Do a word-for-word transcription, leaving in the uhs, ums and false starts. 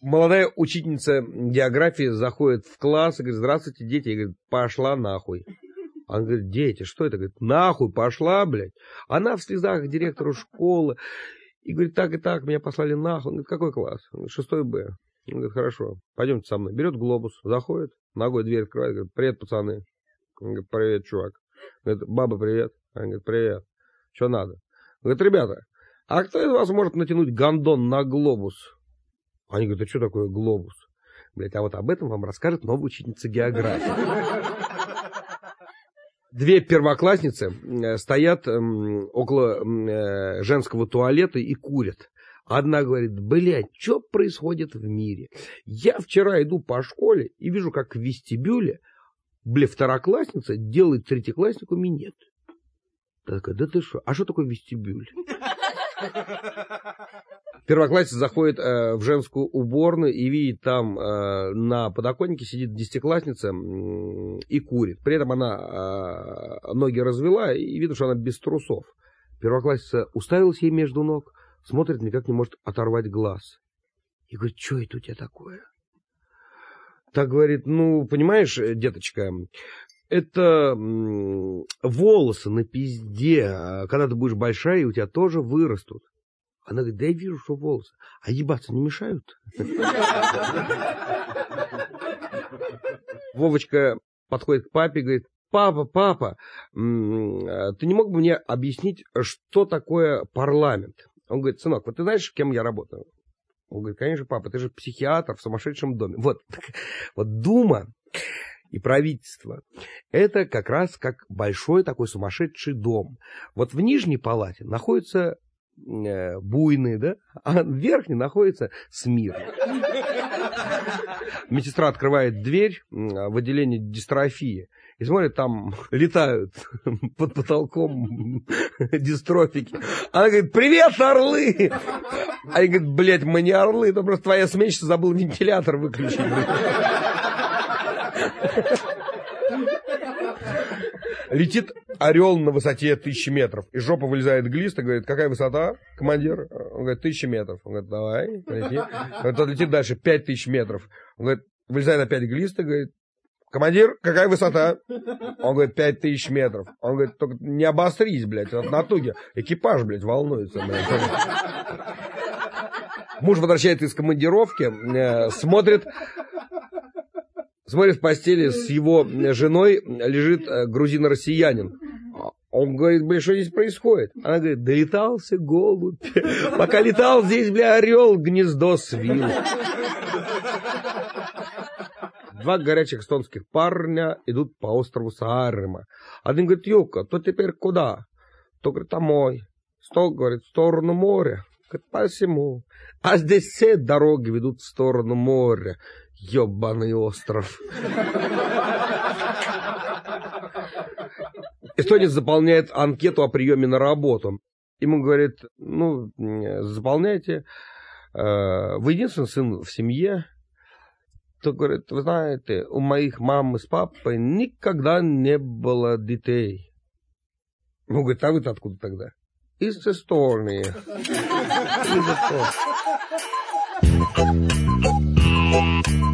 Молодая учительница географии заходит в класс и говорит: здравствуйте, дети. И говорит: пошла нахуй. Она говорит: дети, что это? Говорит: нахуй пошла, блядь. Она в слезах к директору школы. И говорит: так и так, меня послали нахуй. Он говорит: какой класс? Он говорит: шестой Б. Он говорит: хорошо, пойдемте со мной. Берет глобус, заходит, ногой дверь открывает, говорит: привет, пацаны. Он говорит: привет, чувак. Говорит: баба, привет. Он говорит: привет. Что надо? Он говорит: ребята, а кто из вас может натянуть гондон на глобус? Они говорят: а что такое глобус? Блять, а вот об этом вам расскажет новая учительница географии. Две первоклассницы стоят около женского туалета и курят. Одна говорит: блядь, что происходит в мире? Я вчера иду по школе и вижу, как в вестибюле, бля, второклассница делает третьекласснику минет. Такая: да ты что? А что такое вестибюль? Первоклассница заходит э, в женскую уборную и видит, там э, на подоконнике сидит десятиклассница э, и курит. При этом она э, ноги развела, и видно, что она без трусов. Первоклассница уставилась ей между ног, смотрит, никак не может оторвать глаз. И говорит: что это у тебя такое? Так говорит: ну, понимаешь, деточка, это м, волосы на пизде. Когда ты будешь большая, у тебя тоже вырастут. Она говорит: да я вижу, что волосы. А ебаться не мешают? Вовочка подходит к папе и говорит: папа, папа, ты не мог бы мне объяснить, что такое парламент? Он говорит: сынок, вот ты знаешь, кем я работаю? Он говорит: конечно, папа, ты же психиатр в сумасшедшем доме. Вот, вот Дума и правительство — это как раз как большой такой сумасшедший дом. Вот в нижней палате находится э, буйный, да, а в верхней находится смирный. Медсестра открывает дверь в отделение дистрофии и смотрит, там летают под потолком дистрофики. Она говорит: привет, орлы! Они говорят: блядь, мы не орлы, это просто твоя сменщица забыла вентилятор выключить. Летит орел на высоте тысячи метров. Из жопы вылезает глист и говорит: какая высота, командир? Он говорит: тысяча метров. Он говорит: давай, лети. Тот летит дальше, пять тысяч метров. Он говорит: вылезает опять глист и говорит: командир, какая высота? Он говорит: пять тысяч метров. Он говорит: только не обострись, блядь, от натуги. Экипаж, блядь, волнуется, блядь. Муж возвращается из командировки, э, смотрит... Смотрит, в постели с его женой лежит грузин-россиянин. Он говорит: бля, что здесь происходит? Она говорит: долетался голубь. Пока летал, здесь, бля, орел гнездо свил. Два горячих эстонских парня идут по острову Саарема. Один говорит: Юка, то теперь куда? То, говорит, домой. Сто, говорит, в сторону моря. Говорит: посему. А здесь все дороги ведут в сторону моря. Ёбаный остров. Эстонец заполняет анкету о приеме на работу. Ему говорит: ну, заполняйте. Вы единственный сын в семье. То говорит: вы знаете, у моих мамы с папой никогда не было детей. Он говорит: а вы-то откуда тогда? Из Эстонии. Из Эстонии.